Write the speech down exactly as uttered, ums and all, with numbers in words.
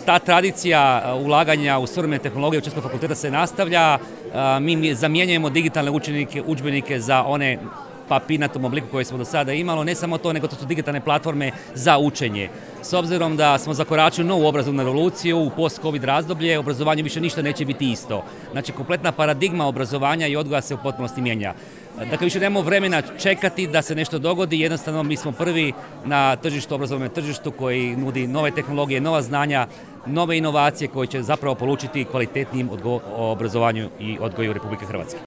ta tradicija ulaganja u suvremene tehnologije Učiteljskog fakulteta se nastavlja. Mi zamjenjujemo digitalne učenike, udžbenike za one papirnatom obliku koje smo do sada imali. Ne samo to, nego to su digitalne platforme za učenje. S obzirom da smo zakoračili novu obrazovnu revoluciju u post-covid razdoblje, obrazovanje više ništa neće biti isto. Znači, kompletna paradigma obrazovanja i odgoja se u potpunosti mijenja. Dakle, više nemamo vremena čekati da se nešto dogodi, jednostavno mi smo prvi na tržištu, obrazovnom tržištu koji nudi nove tehnologije, nova znanja, nove inovacije koje će zapravo polučiti kvalitetnijim obrazovanju i odgoju Republike Hrvatske.